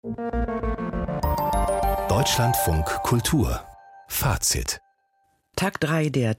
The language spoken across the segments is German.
Deutschlandfunk Kultur Fazit. Tag 3 der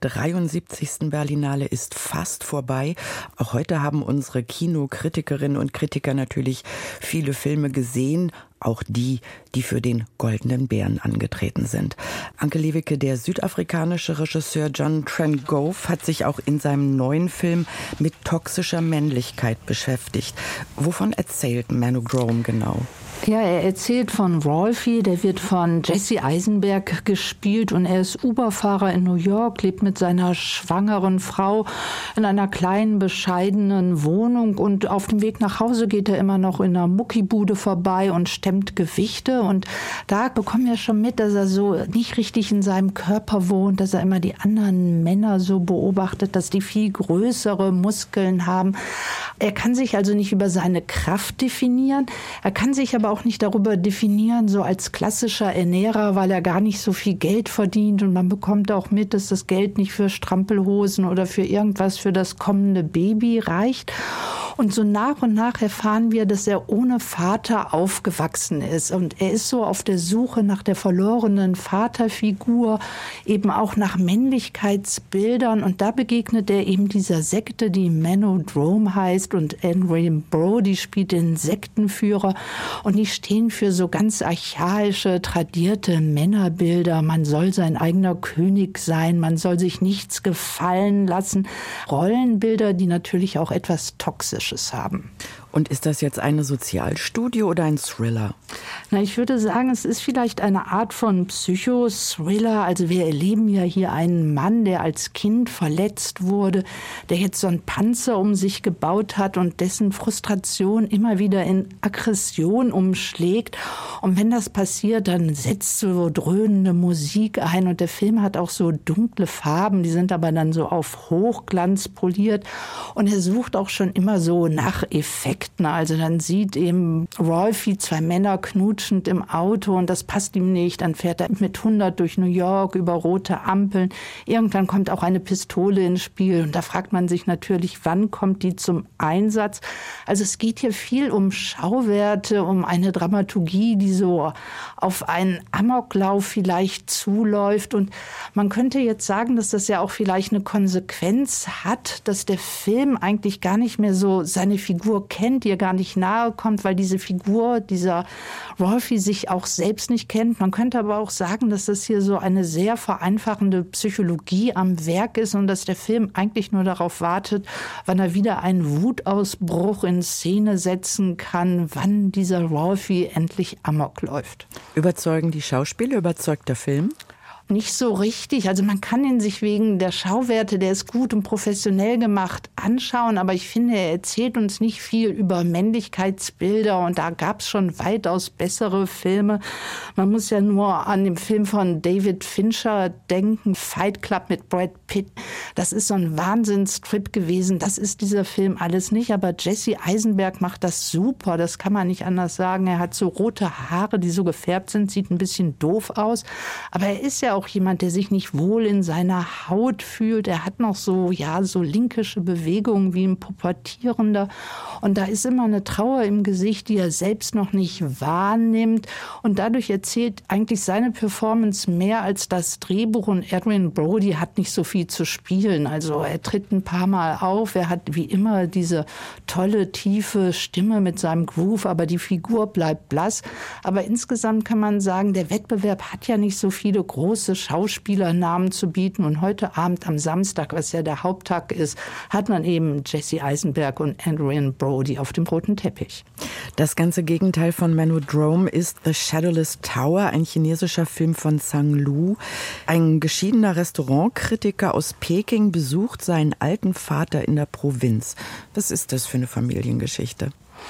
73. Berlinale ist fast vorbei. Auch heute haben unsere Kinokritikerinnen und Kritiker natürlich viele Filme gesehen, auch die, die für den Goldenen Bären angetreten sind. Anke Lewicke, der südafrikanische Regisseur John Trengove hat sich auch in seinem neuen Film mit toxischer Männlichkeit beschäftigt. Wovon erzählt Manu Drome genau? Ja, er erzählt von Rolfie, der wird von Jesse Eisenberg gespielt und er ist Uber-Fahrer in New York, lebt mit seiner schwangeren Frau in einer kleinen, bescheidenen Wohnung und auf dem Weg nach Hause geht er immer noch in einer Muckibude vorbei und stemmt Gewichte und da bekommen wir schon mit, dass er so nicht richtig in seinem Körper wohnt, dass er immer die anderen Männer so beobachtet, dass die viel größere Muskeln haben. Er kann sich also nicht über seine Kraft definieren, er kann sich aber auch nicht darüber definieren, so als klassischer Ernährer, weil er gar nicht so viel Geld verdient und man bekommt auch mit, dass das Geld nicht für Strampelhosen oder für irgendwas für das kommende Baby reicht. Und so nach und nach erfahren wir, dass er ohne Vater aufgewachsen ist. Und er ist so auf der Suche nach der verlorenen Vaterfigur, eben auch nach Männlichkeitsbildern. Und da begegnet er eben dieser Sekte, die Manu Drome heißt. Und Adrien Brody spielt den Sektenführer. Und die stehen für so ganz archaische, tradierte Männerbilder. Man soll sein eigener König sein, man soll sich nichts gefallen lassen. Rollenbilder, die natürlich auch etwas Toxisches haben. Und ist das jetzt eine Sozialstudie oder ein Thriller? Na, ich würde sagen, es ist vielleicht eine Art von Psychothriller. Also wir erleben ja hier einen Mann, der als Kind verletzt wurde, der jetzt so einen Panzer um sich gebaut hat und dessen Frustration immer wieder in Aggression umschlägt. Und wenn das passiert, dann setzt so dröhnende Musik ein und der Film hat auch so dunkle Farben, die sind aber dann so auf Hochglanz poliert und er sucht auch schon immer so nach Effekten. Also dann sieht eben Rolfie 2 Männer knutschend im Auto und das passt ihm nicht. Dann fährt er mit 100 durch New York über rote Ampeln. Irgendwann kommt auch eine Pistole ins Spiel und da fragt man sich natürlich, wann kommt die zum Einsatz? Also es geht hier viel um Schauwerte, um eine Dramaturgie, die so auf einen Amoklauf vielleicht zuläuft. Und man könnte jetzt sagen, dass das ja auch vielleicht eine Konsequenz hat, dass der Film eigentlich gar nicht mehr so seine Figur kennt, ihr gar nicht nahe kommt, weil diese Figur, dieser Rolfie sich auch selbst nicht kennt. Man könnte aber auch sagen, dass das hier so eine sehr vereinfachende Psychologie am Werk ist und dass der Film eigentlich nur darauf wartet, wann er wieder einen Wutausbruch in Szene setzen kann, wann dieser Rolfie endlich Amok läuft. Überzeugen die Schauspieler, überzeugt der Film? Nicht so richtig. Also man kann ihn sich wegen der Schauwerte, der ist gut und professionell gemacht, anschauen. Aber ich finde, er erzählt uns nicht viel über Männlichkeitsbilder. Und da gab es schon weitaus bessere Filme. Man muss ja nur an den Film von David Fincher denken, Fight Club mit Brad Pitt. Das ist so ein Wahnsinnstrip gewesen. Das ist dieser Film alles nicht. Aber Jesse Eisenberg macht das super. Das kann man nicht anders sagen. Er hat so rote Haare, die so gefärbt sind, sieht ein bisschen doof aus. Aber er ist ja auch jemand, der sich nicht wohl in seiner Haut fühlt. Er hat noch so linkische Bewegungen wie ein Pubertierender. Und da ist immer eine Trauer im Gesicht, die er selbst noch nicht wahrnimmt. Und dadurch erzählt eigentlich seine Performance mehr als das Drehbuch. Und Adrien Brody hat nicht so viel zu spielen. Also er tritt ein paar Mal auf. Er hat wie immer diese tolle, tiefe Stimme mit seinem Groove. Aber die Figur bleibt blass. Aber insgesamt kann man sagen, der Wettbewerb hat ja nicht so viele große Schauspielernamen zu bieten. Und heute Abend am Samstag, was ja der Haupttag ist, hat man eben Jesse Eisenberg und Adrien Brody auf dem roten Teppich. Das ganze Gegenteil von Manu Drome ist The Shadowless Tower, ein chinesischer Film von Zhang Lu. Ein geschiedener Restaurantkritiker aus Peking besucht seinen alten Vater in der Provinz. Was ist das für eine Familiengeschichte?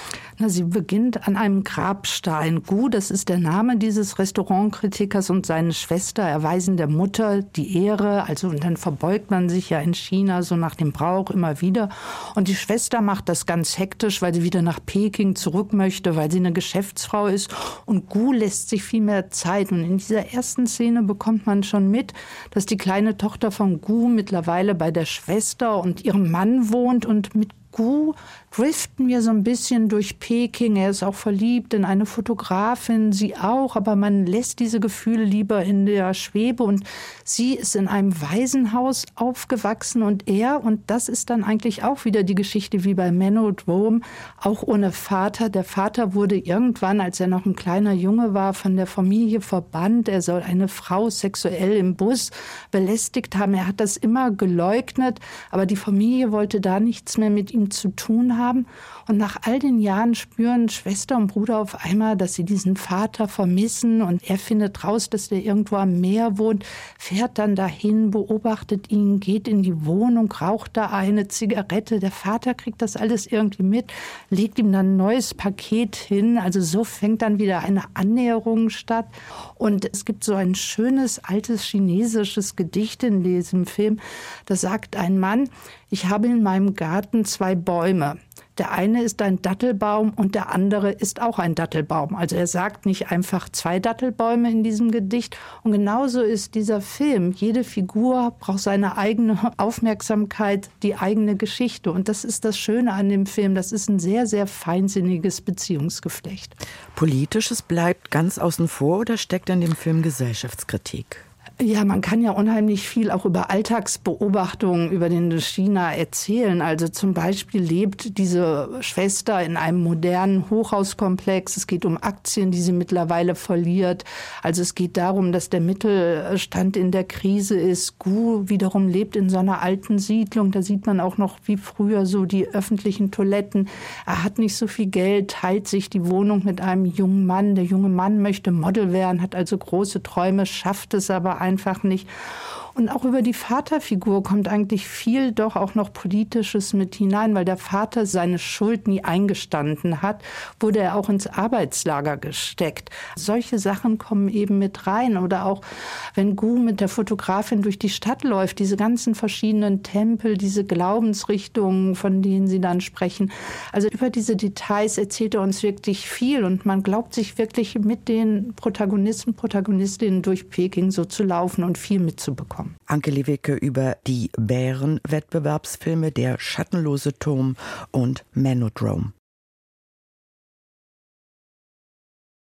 Sie beginnt an einem Grabstein. Gu, das ist der Name dieses Restaurantkritikers, und seine Schwester erweisen der Mutter die Ehre. Also, und dann verbeugt man sich ja in China so nach dem Brauch immer wieder. Und die Schwester macht das ganz hektisch, weil sie wieder nach Peking zurück möchte, weil sie eine Geschäftsfrau ist. Und Gu lässt sich viel mehr Zeit. Und in dieser ersten Szene bekommt man schon mit, dass die kleine Tochter von Gu mittlerweile bei der Schwester und ihrem Mann wohnt und mit Gu driften wir so ein bisschen durch Peking. Er ist auch verliebt in eine Fotografin, sie auch, aber man lässt diese Gefühle lieber in der Schwebe. Und sie ist in einem Waisenhaus aufgewachsen und das ist dann eigentlich auch wieder die Geschichte wie bei Menodrome, auch ohne Vater. Der Vater wurde irgendwann, als er noch ein kleiner Junge war, von der Familie verbannt. Er soll eine Frau sexuell im Bus belästigt haben. Er hat das immer geleugnet, aber die Familie wollte da nichts mehr mit ihm zu tun haben. Und nach all den Jahren spüren Schwester und Bruder auf einmal, dass sie diesen Vater vermissen. Und er findet raus, dass der irgendwo am Meer wohnt, fährt dann dahin, beobachtet ihn, geht in die Wohnung, raucht da eine Zigarette. Der Vater kriegt das alles irgendwie mit, legt ihm dann ein neues Paket hin. Also so fängt dann wieder eine Annäherung statt. Und es gibt so ein schönes, altes chinesisches Gedicht in diesem Film. Da sagt ein Mann: Ich habe in meinem Garten 2 Bäume. Der eine ist ein Dattelbaum und der andere ist auch ein Dattelbaum. Also er sagt nicht einfach 2 Dattelbäume in diesem Gedicht. Und genauso ist dieser Film. Jede Figur braucht seine eigene Aufmerksamkeit, die eigene Geschichte. Und das ist das Schöne an dem Film. Das ist ein sehr, sehr feinsinniges Beziehungsgeflecht. Politisches bleibt ganz außen vor oder steckt in dem Film Gesellschaftskritik? Ja, man kann ja unheimlich viel auch über Alltagsbeobachtungen über den China erzählen. Also zum Beispiel lebt diese Schwester in einem modernen Hochhauskomplex. Es geht um Aktien, die sie mittlerweile verliert. Also es geht darum, dass der Mittelstand in der Krise ist. Gu wiederum lebt in so einer alten Siedlung. Da sieht man auch noch wie früher so die öffentlichen Toiletten. Er hat nicht so viel Geld, teilt sich die Wohnung mit einem jungen Mann. Der junge Mann möchte Model werden, hat also große Träume, schafft es aber einfach nicht. Und auch über die Vaterfigur kommt eigentlich viel doch auch noch Politisches mit hinein, weil der Vater seine Schuld nie eingestanden hat, wurde er auch ins Arbeitslager gesteckt. Solche Sachen kommen eben mit rein. Oder auch, wenn Gu mit der Fotografin durch die Stadt läuft, diese ganzen verschiedenen Tempel, diese Glaubensrichtungen, von denen sie dann sprechen. Also über diese Details erzählt er uns wirklich viel und man glaubt sich wirklich mit den Protagonisten, Protagonistinnen durch Peking so zu laufen und viel mitzubekommen. Anke Lewicke über die Bären-Wettbewerbsfilme Der schattenlose Turm und Menodrome.